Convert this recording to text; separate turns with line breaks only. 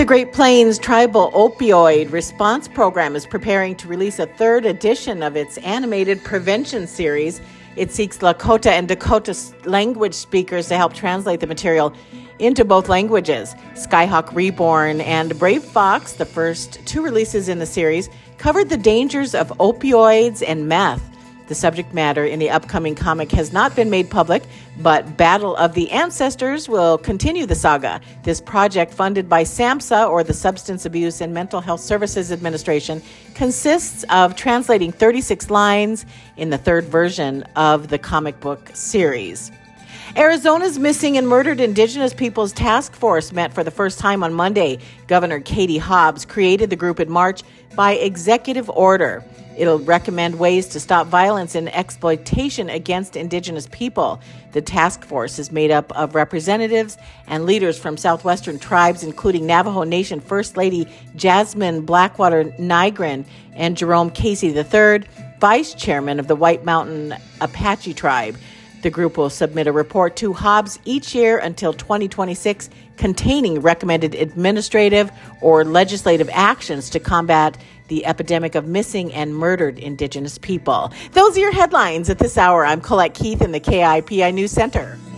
The Great Plains Tribal Opioid Response Program is preparing to release a third edition of its animated prevention series. It seeks Lakota and Dakota language speakers to help translate the material into both languages. Skyhawk Reborn and Brave Fox, the first two releases in the series, covered the dangers of opioids and meth. The subject matter in the upcoming comic has not been made public, but Battle of the Ancestors will continue the saga. This project, funded by SAMHSA, or the Substance Abuse and Mental Health Services Administration, consists of translating 36 lines in the third version of the comic book series. Arizona's Missing and Murdered Indigenous Peoples Task Force met for the first time on Monday. Governor Katie Hobbs created the group in March by executive order. It'll recommend ways to stop violence and exploitation against Indigenous people. The task force is made up of representatives and leaders from Southwestern tribes, including Navajo Nation First Lady Jasmine Blackwater Nygren and Jerome Casey III, Vice Chairman of the White Mountain Apache Tribe. The group will submit a report to Hobbs each year until 2026 containing recommended administrative or legislative actions to combat the epidemic of missing and murdered Indigenous people. Those are your headlines at this hour. I'm Colette Keith in the KIPI News Center.